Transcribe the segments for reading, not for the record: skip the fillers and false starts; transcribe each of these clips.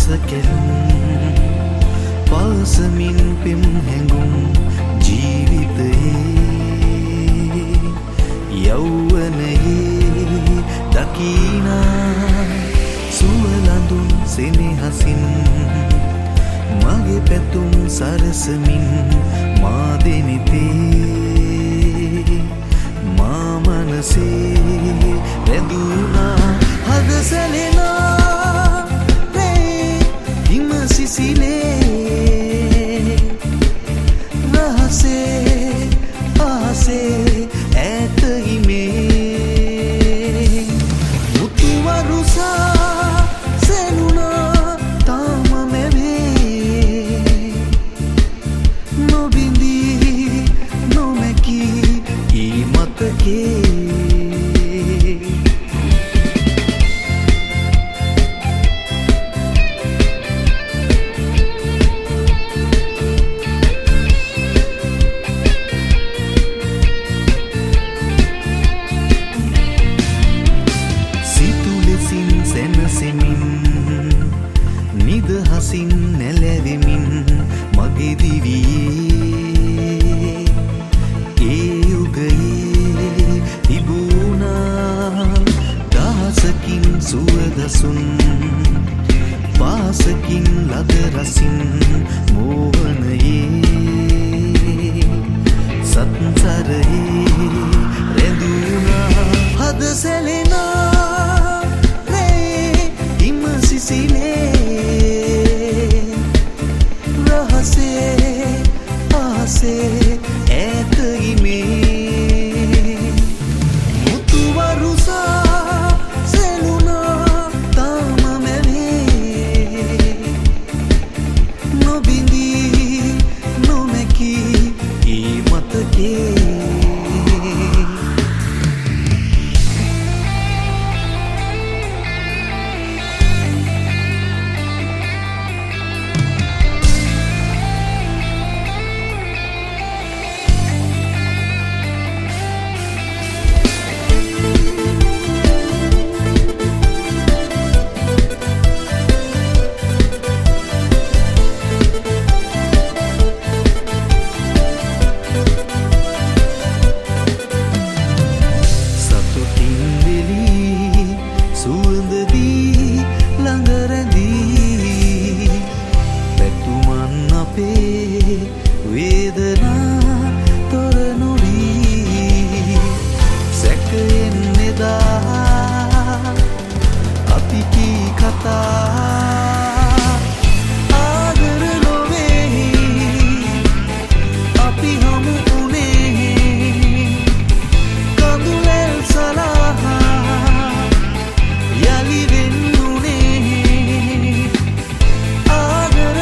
කෙලුම් පාසමින් පෙම් හැඟුම් ජීවිතයේ යෞවනයේ දකිනා සුවලඳුන් සෙනෙහසින් මගේ පැතුම් සරසමින් මා දෙනෙතේ මා මනසේ රැඳුනා හද සැලෙනා හිම සිසිලේ රහසේ ආසේ ඈත හිමේ මුතු වරුසා සෙනුනා තාම මැවේ නොබින්දී නොමැකී ඊ මතකේ නිදහසින් නැලෙවෙමින් මගේ දිවියේ ඒ යුගයේ තිබුණා දහසකින් සුවදසුන් පාසකින් ලද රසින් මෝහනයේ සත්සරයේ රැඳුණා හද සැලෙනා හිම සිසිලේ ආසේ ඈත හිමේ මුතු වරුසා සෙනුනා තාම මැවේ නොබින්දී නොමැකී ඊ මතකේ වේදනා තොර නොවී සැකයෙන් නෙදා අපි කී කතා ආදර නොවේ අපි හමු වුණේ කඳුලැල් සලහා යලි වෙන්නුනේ ආදර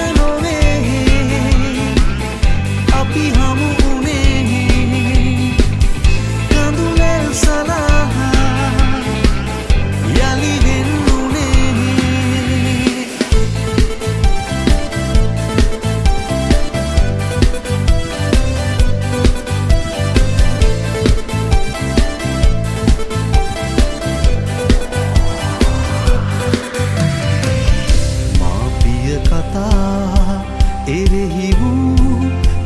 අපි හමු වුණේ කඳුලැල් සලහා යලි වෙන්නුනේ මාපිය කතා එරෙහි වූ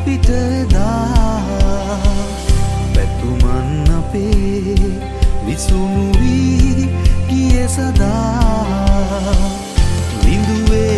පිටදා පැතුමන් අපේ විසුණු වී ගිය සදා විඳු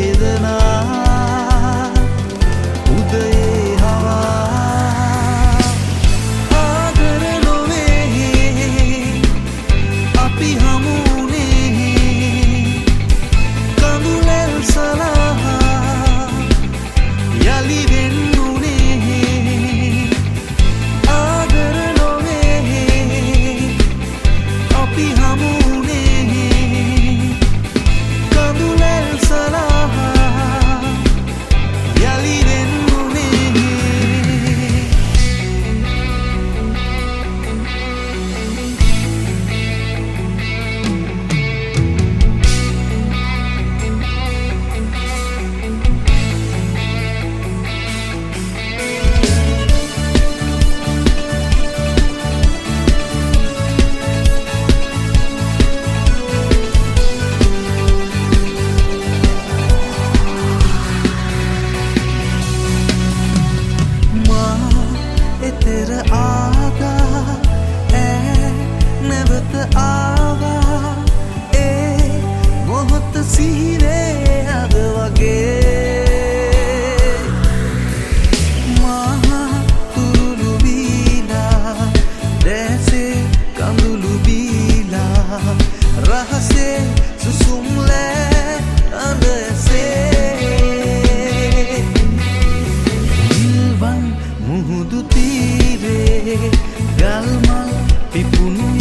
වේදනා උදයේ හවා ආදර නොවේ අපි හමු වුණේ කඳුලැල් සලහා යලි වෙන්නුනේ ආදර නොවේ අපි හමු වුණේ පෙර ආදා නැවත ආවා ඒ මොහොත සිහිනේ අද වගේ මහා තුරුළු බීලා දැසේ කඳුළු බීලා රහසේ සුසුම් ලෑ අඳ ඇසේ ඉල්වන් මුහුදු තීරේ ගල්මල් පිපුණු